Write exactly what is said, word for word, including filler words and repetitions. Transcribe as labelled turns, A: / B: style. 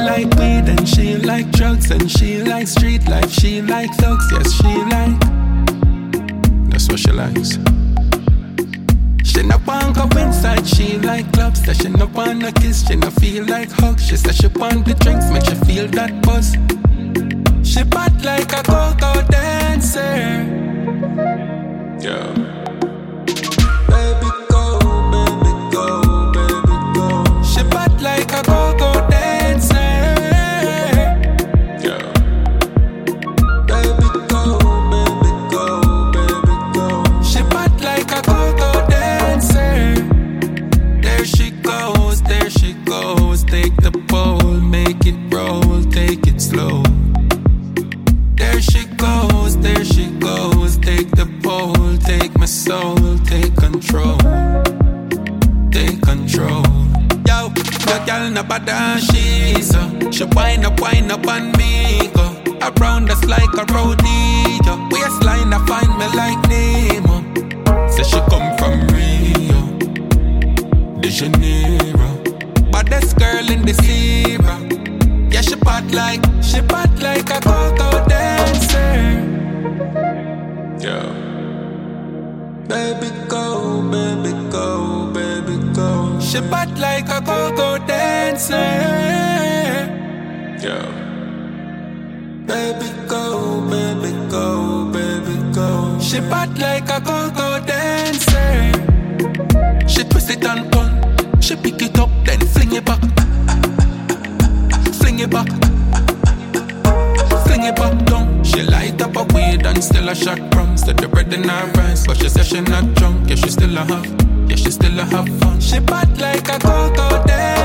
A: like weed and she like drugs and she like street life. She like thugs, yes she like. That's what she likes. She no want go inside, she like clubs. That she no wanna kiss, she no feel like hugs. She said she want the drinks, make she feel that buzz. She bad like a go-go dancer. Yeah. Baby go, baby go, baby go. She bad like a go-go dancer. Yeah. Baby go, baby go, baby go. She bad like a go-go dancer. There she goes, there she goes. Take the pole, make it roll, take it slow. There she goes, there she goes. Take the pole, take my soul, take control, take control. Yo, the girl no bad and she's uh, she wind up, wind up on me, go around us like a rodeo. Waistline I find me like Nemo. Say she come from Rio de Janeiro, baddest girl in the zebra. Yeah, she bad like, she bad like a go-go dancer. Yeah. Baby go, baby go, baby go. She bad like a go-go dancer. Yeah. Baby go, baby go, baby go. She bad like a go-go dancer. She twist it and turn. She pick it up, then fling it back. Fling it back, fling it back down. She light up a weed and still a shot from. Said the bread in her rice, but she said she not drunk. Yeah, she still a have, yeah, she still a have fun. She bad like a go-go dancer.